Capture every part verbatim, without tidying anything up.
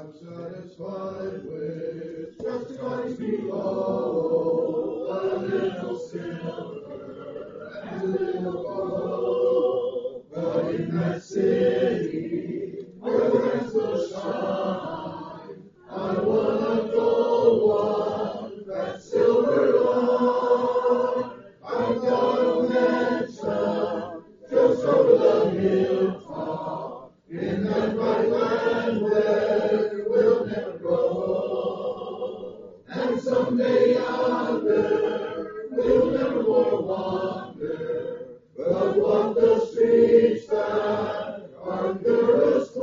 I'm satisfied with just a coins below, a little silver and a little gold. But in that city where the lamps will shine, I want a gold one, that silver line. I've got a mansion just over the hilltop, in that bright land where we'll never grow. And someday yonder we'll never more wander, but walk the streets that are pure as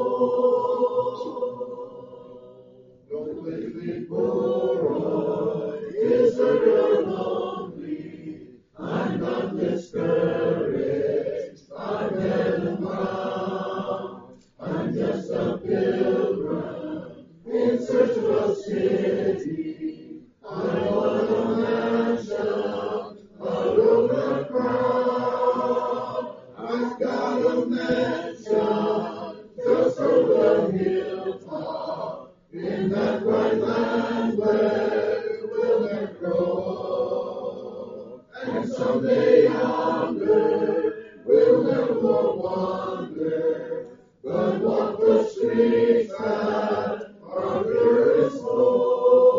gold. Don't leave me poor, deserted or lonely. I'm not discouraged by heaven bound. I'm just a pilgrim in search of a city. I want a mansion, a road crown. I've got a mansion just over the hilltop, in that bright land where we'll never grow. And someday yonder we'll never more wander, but walk the streets that are pure as gold.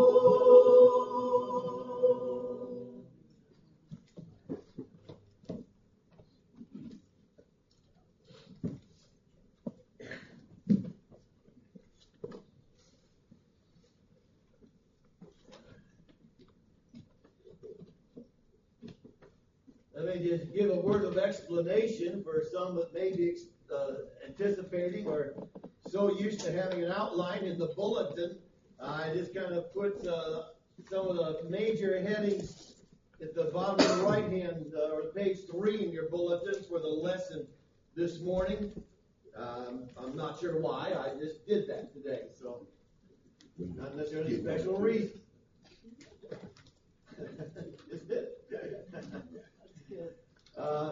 Let me just give a word of explanation for some that may be uh, anticipating or so used to having an outline in the bulletin. I just kind of put uh, some of the major headings at the bottom of the right hand uh, or page three in your bulletins for the lesson this morning. Um, I'm not sure why. I just did that today, so not necessarily a special reason. Just did. Uh,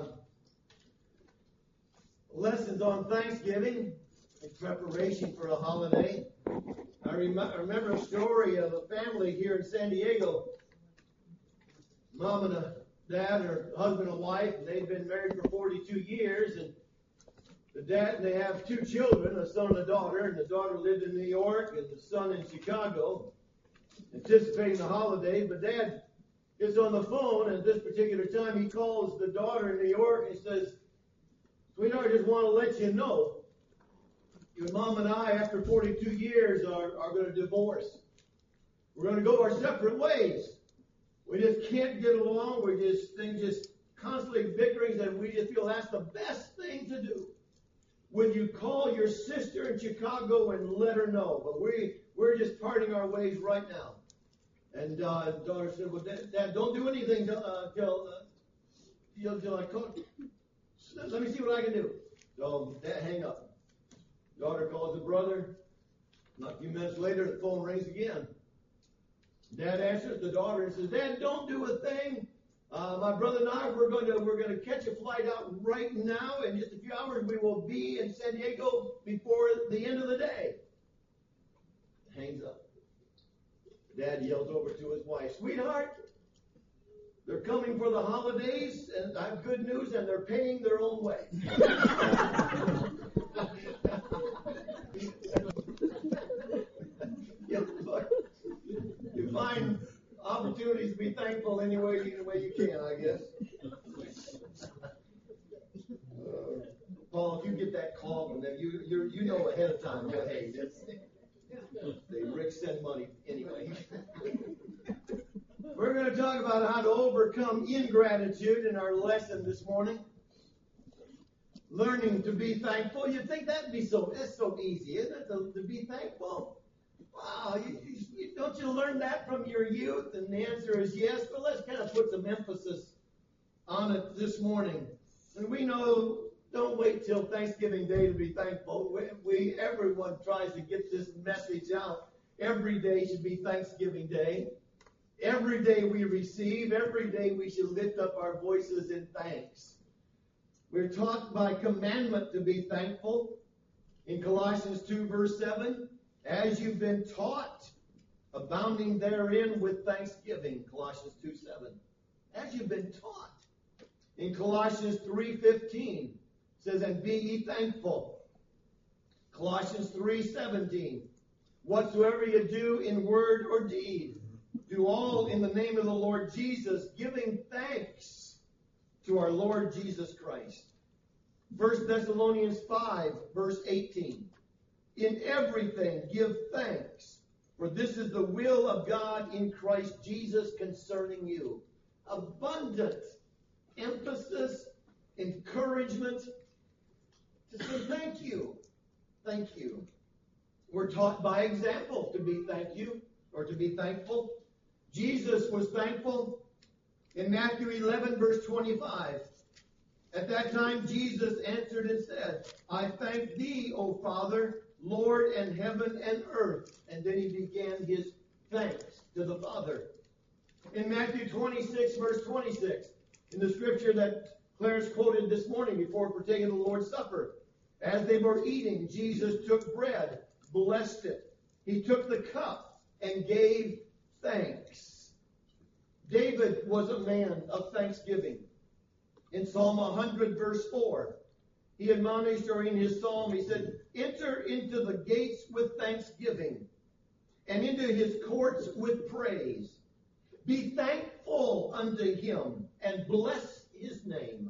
lessons on Thanksgiving in preparation for a holiday. I, rem- I remember a story of a family here in San Diego. Mom and a dad, or husband and wife, and they'd been married for forty-two years. And the dad, they have two children, a son and a daughter. And the daughter lived in New York, and the son in Chicago, anticipating the holiday. But Dad is on the phone, and at this particular time, he calls the daughter in New York, and he says, "Sweetheart, I just want to let you know, your mom and I, after forty-two years, are, are going to divorce. We're going to go our separate ways. We just can't get along. We're just, things just constantly bickering, and we just feel that's the best thing to do. Would you call your sister in Chicago and let her know? But we, we're just parting our ways right now." And uh, daughter said, "Well, Dad, Dad, don't do anything till, uh, till, uh, till, till I call. Let me see what I can do." So Dad, hang up. Daughter calls the brother. Not a few minutes later, the phone rings again. Dad answers the daughter and says, "Dad, don't do a thing. Uh, my brother and I, we're going to we're going to catch a flight out right now. In just a few hours, we will be in San Diego before the end of the day." Hangs up. Dad yells over to his wife, "Sweetheart, they're coming for the holidays, and I have good news, and they're paying their own way." You find opportunities to be thankful any way, any way you can, I guess. Uh, Paul, if you get that call from them, you you you know ahead of time. But hey, that's, they Rick send money anyway. We're going to talk about how to overcome ingratitude in our lesson this morning. Learning to be thankful. You'd think that'd be so, that's so easy, isn't it, to, to be thankful? Wow, you, you, don't you learn that from your youth? And the answer is yes, but let's kind of put some emphasis on it this morning. And we know, don't wait till Thanksgiving Day to be thankful. We, we everyone tries to get this message out. Every day should be Thanksgiving Day. Every day we receive, every day we should lift up our voices in thanks. We're taught by commandment to be thankful in Colossians two, verse seven. as you've been taught, abounding therein with thanksgiving, Colossians two seven. As you've been taught. In Colossians three fifteen, it says, and be ye thankful. Colossians three seventeen, whatsoever you do in word or deed, do all in the name of the Lord Jesus, giving thanks to our Lord Jesus Christ. First Thessalonians five, verse eighteen. In everything give thanks, for this is the will of God in Christ Jesus concerning you. Abundant emphasis, encouragement to say thank you. Thank you. We're taught by example to be thank you or to be thankful. Jesus was thankful in Matthew eleven, verse twenty-five. At that time, Jesus answered and said, I thank thee, O Father, Lord and heaven and earth. And then he began his thanks to the Father. In Matthew twenty-six, verse twenty-six, in the scripture that Clarence quoted this morning before partaking of the Lord's Supper, as they were eating, Jesus took bread, blessed it. He took the cup and gave thanks. David was a man of thanksgiving. In Psalm one hundred, verse four, he admonished, or in his psalm, he said, enter into the gates with thanksgiving and into his courts with praise. Be thankful unto him and bless his name.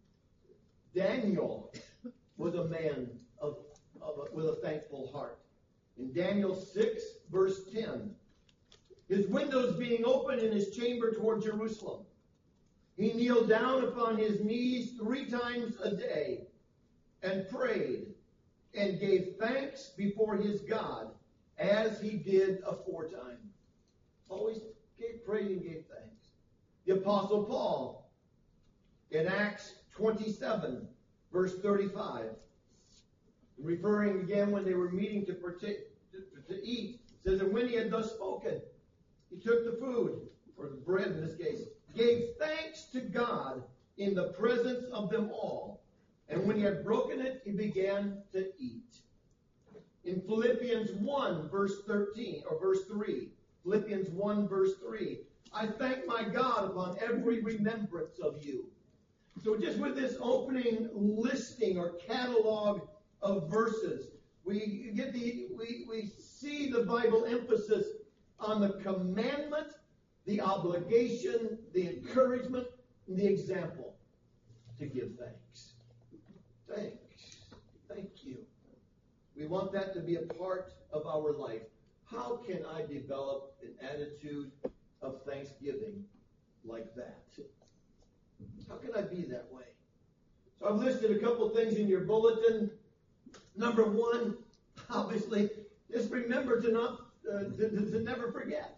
Daniel was a man of, of a, with a thankful heart. In Daniel six, verse ten, his windows being open in his chamber toward Jerusalem, he kneeled down upon his knees three times a day and prayed and gave thanks before his God as he did aforetime. Always gave, prayed and gave thanks. The Apostle Paul in Acts twenty-seven, verse thirty-five, referring again when they were meeting to partake, to, to eat, says, and when he had thus spoken, he took the food, or the bread in this case, gave thanks to God in the presence of them all. And when he had broken it, he began to eat. In Philippians one, verse thirteen, or verse three, Philippians one, verse three, I thank my God upon every remembrance of you. So just with this opening listing or catalog of verses, we get the we, we see the Bible emphasis on the commandment, the obligation, the encouragement, and the example to give thanks. Thanks. Thank you. We want that to be a part of our life. How can I develop an attitude of thanksgiving like that? How can I be that way? So I've listed a couple things in your bulletin. Number one, obviously, just remember to not uh, to, to never forget.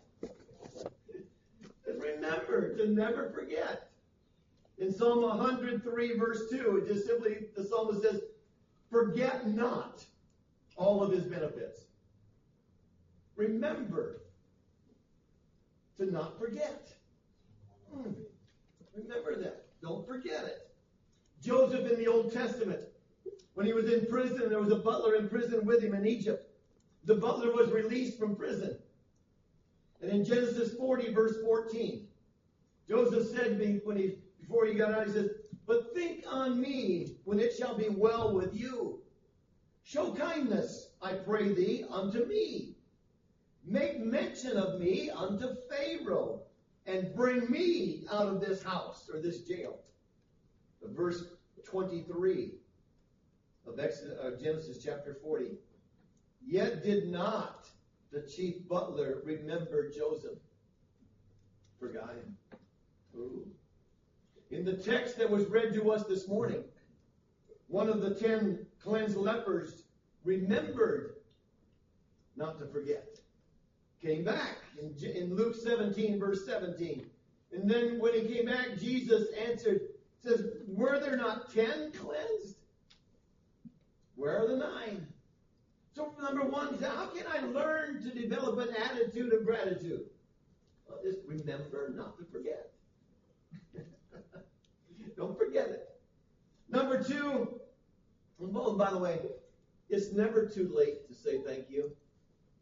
Just remember to never forget. In Psalm one hundred three, verse two, it just simply, the psalmist says, forget not all of his benefits. Remember to not forget. Hmm. Remember that. Don't forget it. Joseph in the Old Testament, when he was in prison, there was a butler in prison with him in Egypt. The butler was released from prison. And in Genesis forty, verse fourteen, Joseph said to me when he, before he got out, he says, but think on me when it shall be well with you. Show kindness, I pray thee, unto me. Make mention of me unto Pharaoh, and bring me out of this house or this jail. Verse twenty-three of Exodus, uh, Genesis chapter forty. Yet did not the chief butler remember Joseph. Forgot him. Ooh. In the text that was read to us this morning, one of the ten cleansed lepers remembered not to forget. Came back in, in Luke seventeen, verse seventeen. And then when he came back, Jesus answered, says, were there not ten cleansed? Where are the nine? So number one, how can I learn to develop an attitude of gratitude? Well, just remember not to forget. Don't forget it. Number two, and by the way, it's never too late to say thank you.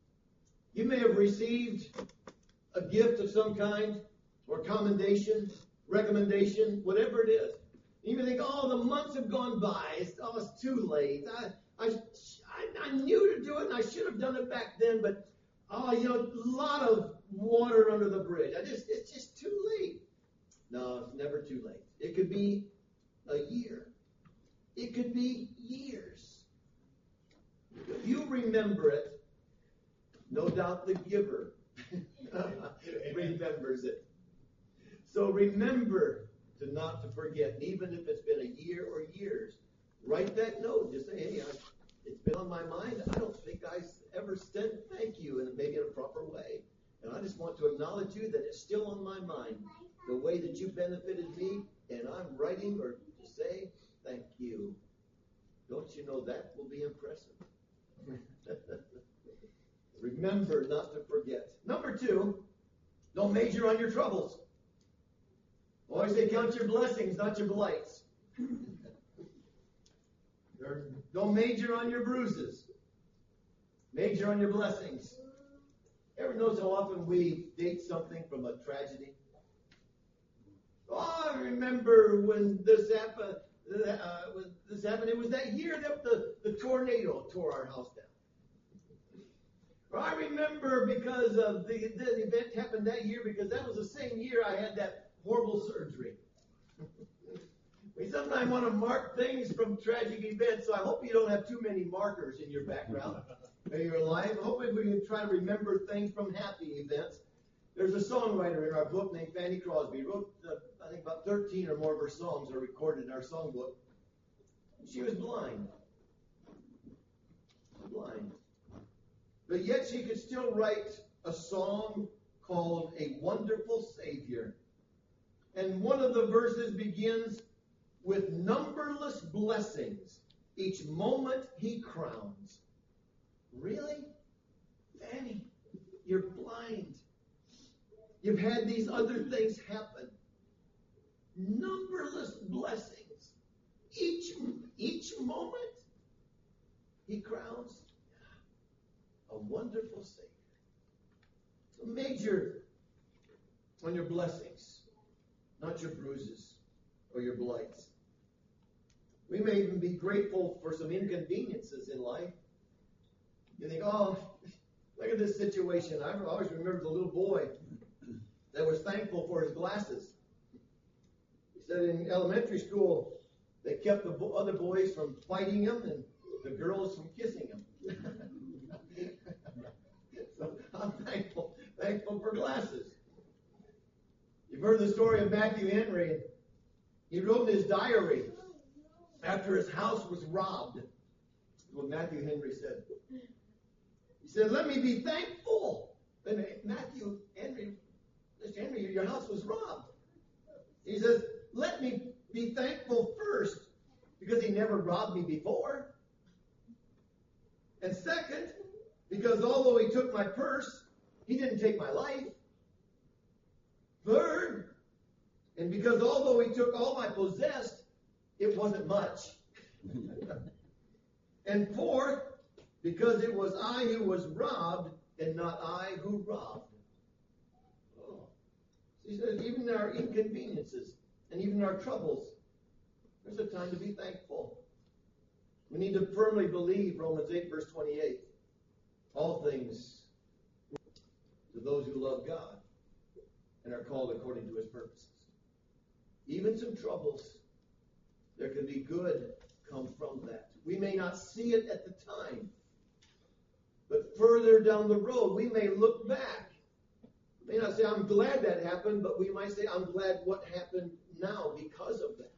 You may have received a gift of some kind, or commendation, recommendation, whatever it is. You may think, oh, the months have gone by. It's, oh, it's too late. I, I, I, I knew to do it, and I should have done it back then, but, oh, you know, a lot of water under the bridge. I just, it's just too late. No, it's never too late. It could be a year. It could be years. If you remember it, no doubt the giver remembers it. So remember to not to forget, even if it's been a year or years. Write that note. Just say, hey, I, it's been on my mind. I don't think I ever said thank you in maybe in a proper way. And I just want to acknowledge you that it's still on my mind, the way that you benefited me, and I'm writing or to say thank you. Don't you know that will be impressive? Remember not to forget. Number two, don't major on your troubles. Always say count your blessings, not your blights. Don't major on your bruises. Major on your blessings. Ever notice how often we date something from a tragedy? Oh, I remember when this happened. Uh, when this happened. It was that year that the, the tornado tore our house down. Or I remember because of the, the event happened that year because that was the same year I had that horrible surgery. We sometimes want to mark things from tragic events, so I hope you don't have too many markers in your background in your life. Hopefully we can try to remember things from happy events. There's a songwriter in our book named Fanny Crosby. He wrote, uh, I think, about thirteen or more of her songs are recorded in our songbook. She was blind. Blind. But yet she could still write a song called A Wonderful Savior. And one of the verses begins with numberless blessings. Each moment he crowns. Really? Fanny, you're blind. You've had these other things happen. Numberless blessings. Each, each moment he crowns a wonderful Savior. So major on your blessings, not your bruises or your blights. We may even be grateful for some inconveniences in life. You think, oh, look at this situation. I always remember the little boy that was thankful for his glasses. He said in elementary school, they kept the bo- other boys from fighting him and the girls from kissing him. So I'm thankful, thankful for glasses. You've heard the story of Matthew Henry. He wrote in his diary after his house was robbed. That's what Matthew Henry said. He said, let me be thankful. Matthew Henry, Mister Henry, your house was robbed. He says, let me be thankful first because he never robbed me before. And second, because although he took my purse, he didn't take my life. Third, and because although he took all my possessed, it wasn't much. And fourth, because it was I who was robbed and not I who robbed. Oh. He says, even in our inconveniences and even in our troubles, there's a time to be thankful. We need to firmly believe Romans eight, verse twenty-eight. All things to those who love God and are called according to his purposes. Even some troubles, there can be good come from that. We may not see it at the time, but further down the road, we may look back. We may not say, I'm glad that happened, but we might say, I'm glad what happened now because of that.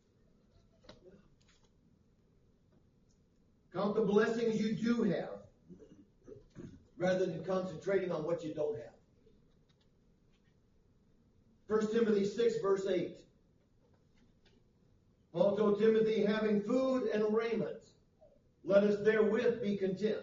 Count the blessings you do have, rather than concentrating on what you don't have. First Timothy six, verse eight. Paul told Timothy, having food and raiment, let us therewith be content.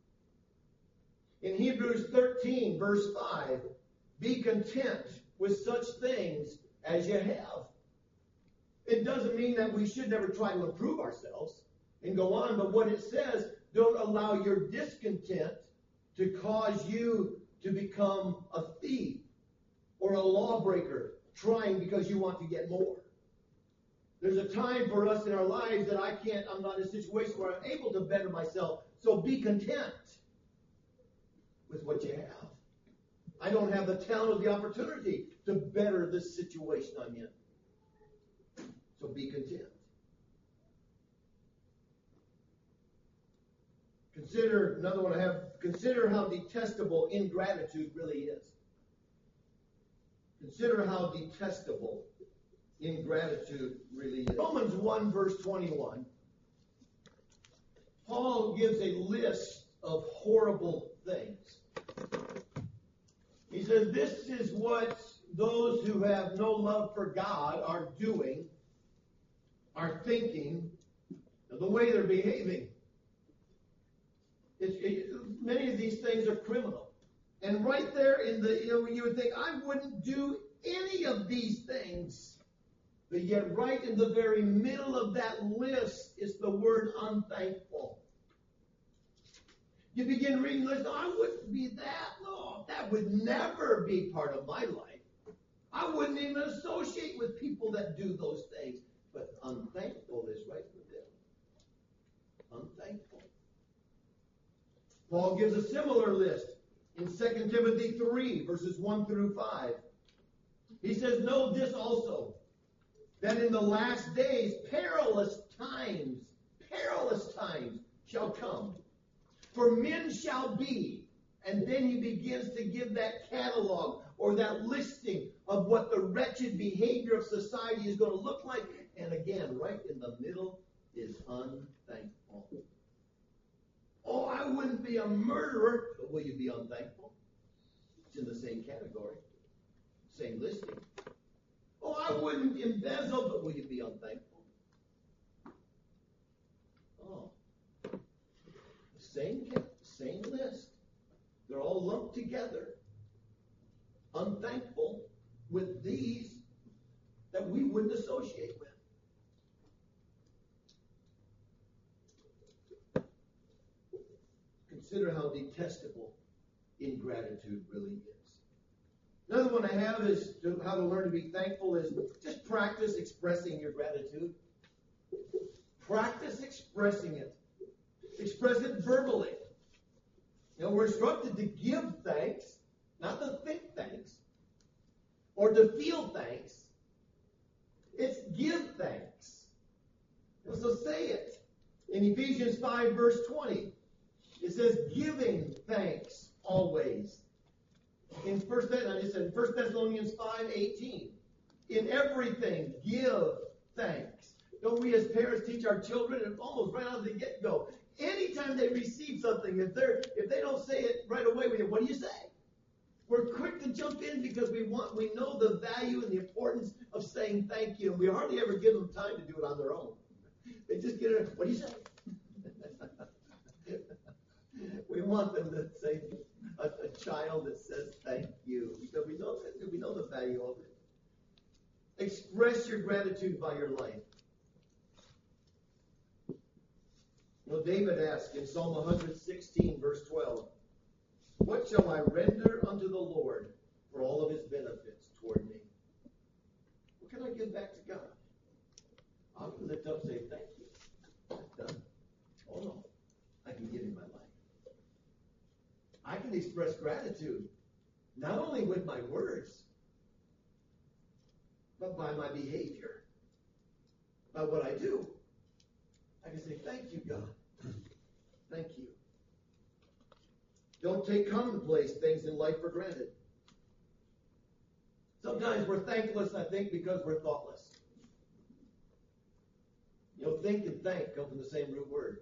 In Hebrews thirteen, verse five, be content with such things as you have. It doesn't mean that we should never try to improve ourselves and go on, but what it says, don't allow your discontent to cause you to become a thief or a lawbreaker, trying because you want to get more. There's a time for us in our lives that I can't, I'm not in a situation where I'm able to better myself. So be content with what you have. I don't have the talent or the opportunity to better this situation I'm in. So be content. Consider, another one I have, consider how detestable ingratitude really is. Consider how detestable ingratitude really is. Romans one verse twenty-one, Paul gives a list of horrible things. He says, this is what those who have no love for God are doing, are thinking, the way they're behaving. It, it, many of these things are criminal. And right there in the, you know, you would think, I wouldn't do any of these things. But yet right in the very middle of that list is the word unthankful. You begin reading the list, I wouldn't be that. No, that would never be part of my life. I wouldn't even associate with people that do those things. But unthankful is right in the middle. Unthankful. Paul gives a similar list in Second Timothy three, verses one through five. He says, know this also, that in the last days perilous times, perilous times shall come. For men shall be, and then he begins to give that catalog or that listing of what the wretched behavior of society is going to look like. And again, right in the middle is unthankful. Oh, I wouldn't be a murderer, but will you be unthankful? It's in the same category, same listing. Oh, I wouldn't embezzle, but will you be unthankful? Oh, same same list. They're all lumped together. Unthankful with these that we wouldn't associate with. Consider how detestable ingratitude really is. Another one I have is to, how to learn to be thankful is just practice expressing your gratitude. Practice expressing it. Express it verbally. You know, we're instructed to give thanks, not to think thanks, or to feel thanks. It's give thanks. So say it. In Ephesians five, verse twenty, it says, giving thanks always. In First Thessalonians five, eighteen, in everything give thanks. Don't we as parents teach our children, and almost right out of the get-go, anytime they receive something, if they're if they don't say it right away, we what do you say? We're quick to jump in because we want we know the value and the importance of saying thank you, and we hardly ever give them time to do it on their own. They just get it. What do you say? We want them to say a, a child that says thank you because we know that we know the value of it. Express your gratitude by your life. You know, David asked in Psalm one sixteen, verse twelve, what shall I render unto the Lord for all of his benefits toward me? What can I give back to God? I'm going to lift up and say, thank you. That's done. Oh no, I can give him my life. I can express gratitude, not only with my words, but by my behavior, by what I do. I can say, thank you, God. Thank you. Don't take commonplace things in life for granted. Sometimes we're thankless, I think, because we're thoughtless. You know, think and thank come from the same root word.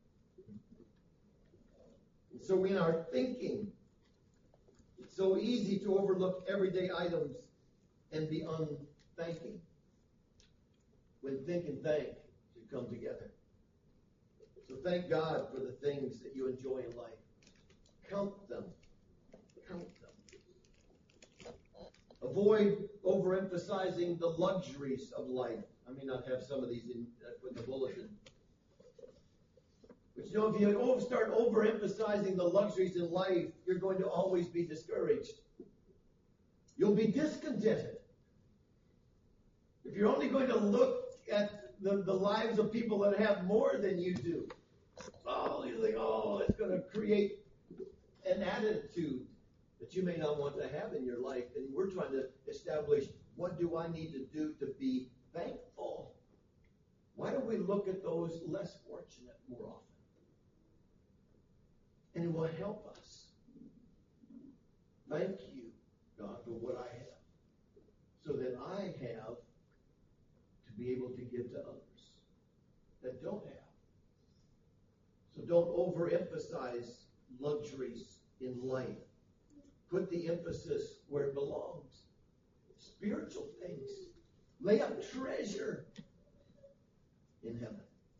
And so in our thinking, it's so easy to overlook everyday items and be unthanking. When think and thank should come together. So thank God for the things that you enjoy in life. Count them. Count them. Avoid overemphasizing the luxuries of life. I may not have some of these in uh, the bulletin. But you know, if you over- start overemphasizing the luxuries in life, you're going to always be discouraged. You'll be discontented. If you're only going to look at the, the lives of people that have more than you do, oh, you think, oh, it's going to create an attitude that you may not want to have in your life. And we're trying to establish, what do I need to do to be thankful? Why don't we look at those less fortunate more often? And it will help us. Thank you, God, for what I have, so that I have to be able to give to others that don't have. So don't overemphasize luxuries in life. Put the emphasis where it belongs. Spiritual things. Lay up treasure in heaven.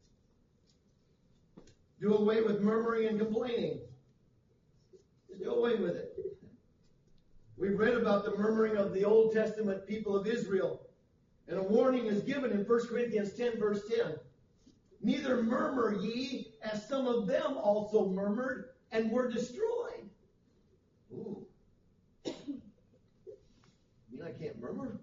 Do away with murmuring and complaining. Do away with it. We've read about the murmuring of the Old Testament people of Israel. And a warning is given in First Corinthians ten, verse ten. Neither murmur ye, as some of them also murmured and were destroyed. Ooh. You mean I can't murmur?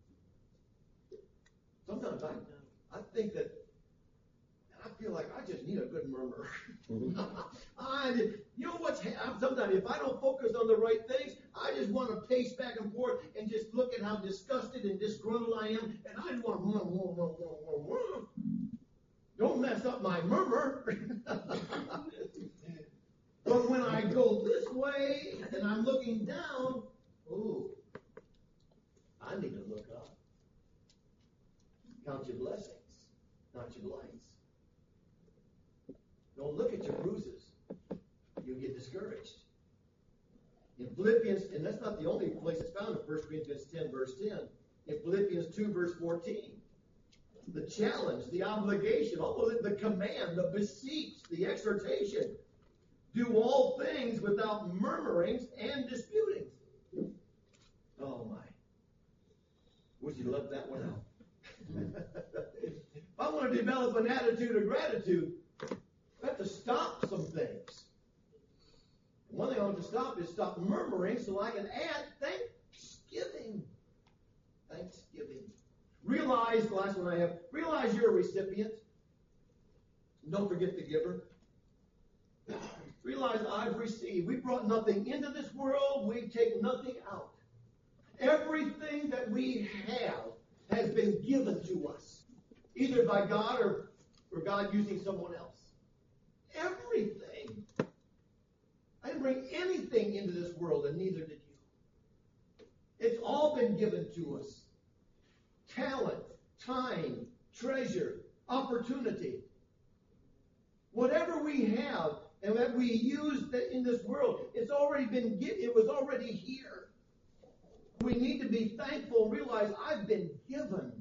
Sometimes I, I think that, I feel like I just need a good murmur. I, you know what's happening? Sometimes if I don't focus on the right things, I just want to pace back and forth and just look at how disgusted and disgruntled I am, and I just want to, don't mess up my murmur. But when I go this way and I'm looking down, ooh, I need to look up. Count your blessings, not your blights. Don't look at your bruises. You'll get discouraged. In Philippians, and that's not the only place it's found in First Corinthians ten, verse ten. In Philippians two, verse fourteen. The challenge, the obligation, almost the command, the beseech, the exhortation. Do all things without murmurings and disputings. Oh my. Would you love that one out? If I want to develop an attitude of gratitude, I have to stop some things. One thing I want to stop is stop murmuring so I can add thanksgiving. Thanksgiving. Realize, the last one I have, realize you're a recipient. Don't forget the giver. Realize I've received. We brought nothing into this world. We take nothing out. Everything that we have has been given to us, either by God or, or God using someone else. Everything. I didn't bring anything into this world, and neither did you. It's all been given to us. Talent, time, treasure, opportunity. Whatever we have and that we use in this world, it's already been given. It was already here. We need to be thankful and realize I've been given.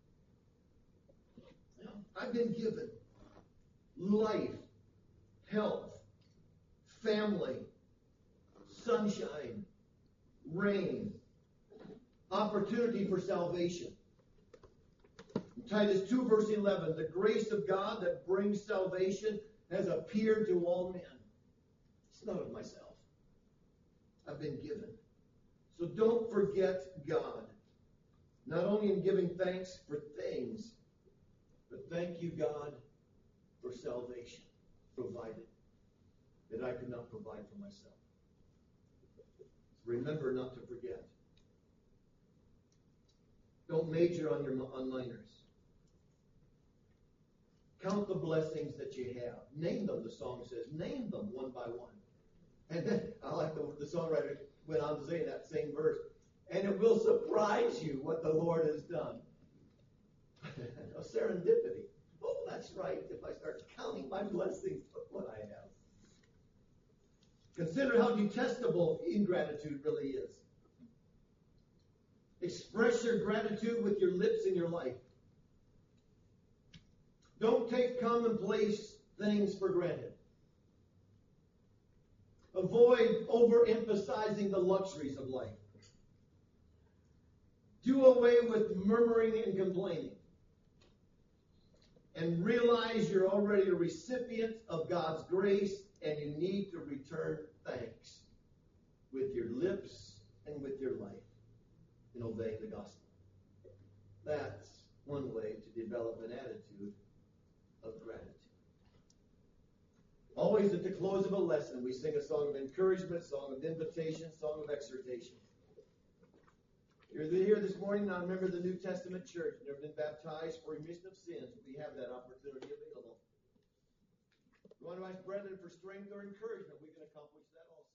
I've been given life, health, family, sunshine, rain, opportunity for salvation. Titus two, verse eleven, the grace of God that brings salvation has appeared to all men. It's not of myself. I've been given. So don't forget God. Not only in giving thanks for things, but thank you, God, for salvation provided that I could not provide for myself. Remember not to forget. Don't major on your one-liners. Count the blessings that you have. Name them, the song says. Name them one by one. And then I like the, the songwriter went on to say in that same verse, and it will surprise you what the Lord has done. A serendipity. Oh, that's right. If I start counting my blessings, look what I have. Consider how detestable ingratitude really is. Express your gratitude with your lips and your life. Don't take commonplace things for granted. Avoid overemphasizing the luxuries of life. Do away with murmuring and complaining. and realize you're already a recipient of God's grace, and you need to return thanks with your lips and with your life in obeying the gospel. That's one way to develop an attitude of gratitude. Always at the close of a lesson, we sing a song of encouragement, song of invitation, song of exhortation. You're here this morning, not a member of the New Testament church, never been baptized for remission of sins. We have that opportunity available. You want to ask brethren for strength or encouragement, we can accomplish that also.